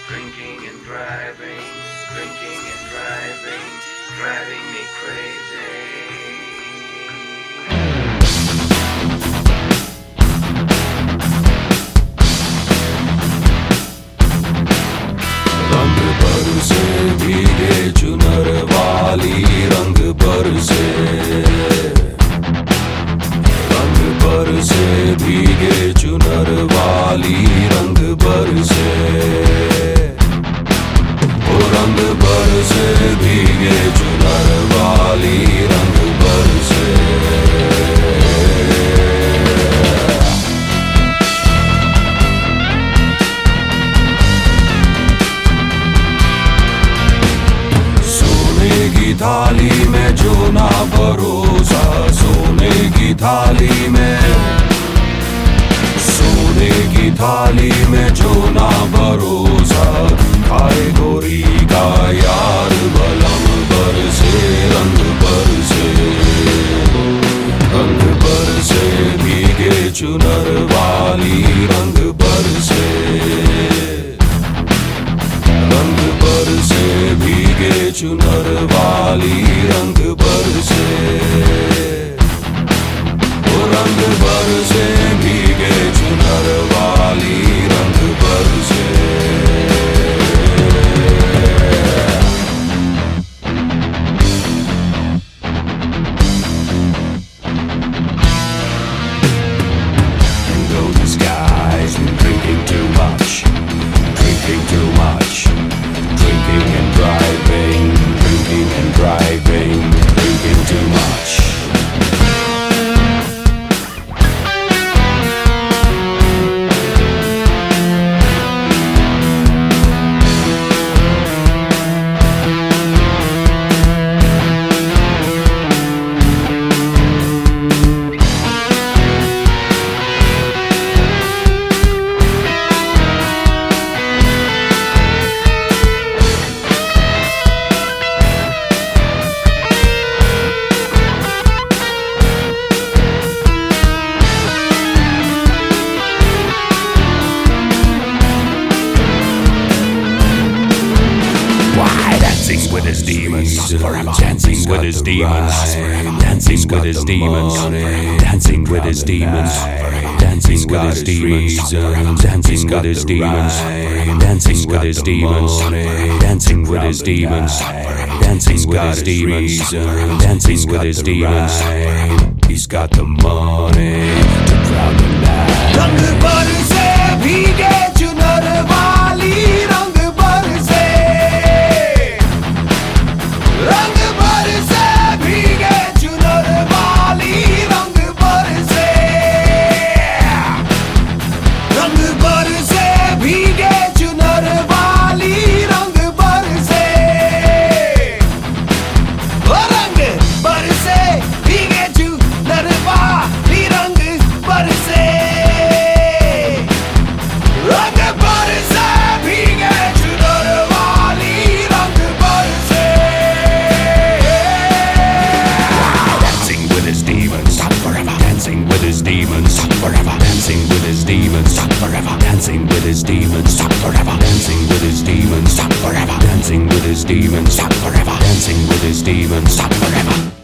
Drinking and driving, drinking and driving, driving me crazy. रंग बरसे भीगे चुनर वाली, रंग बरसे, रंग बरसे भीगे चुनर वाली, रंग बरसे, ओ रंग बरसे भीगे चुनर वाली, रंग बरसे। थाली में जो ना भरोसा, सोने की थाली में, सोने की थाली में जो ना भरोसा, खाए गोरी का यार बलम बरसे, रंग बरसे, रंग बरसे भीगे चुनर वाली, रंग बरसे, रंग बरसे भीगे चुनर वाली, रंग बरसे, ओ रंग बरसे भीगे चुनर वाली, रंग बरसे। Though the sky's been drinking too much, drinking too much, drinking and driving, drinking and driving, drinking too much. With his demons forever, dancing with his demons, dancing with his demons, dancing with his demons, dancing with his demons, dancing with his demons, dancing with his demons, dancing with his demons, dancing with his demons, dancing with his demons. He's got the money to drown the night. रंग बरसे भीगे चुनर वाली, रंग बरसे, रंग बरसे भीगे चुनर वाली, रंग बरसे, रंग बरसे भीगे चुनर वाली, रंग बरसे, ओ रंग बरसे भीगे चुनर वाली, रंग बरसे, रंग बरसे भीगे चुनर वाली, रंग बरसे। Dancing with his demons, stop forever. Dancing with his demons, stop forever. Dancing with his demons, stop forever. Dancing with his demons, stop forever. Dancing with his demons, stop forever. Dancing with his demons, stop forever. Dancing with his demons, stop forever.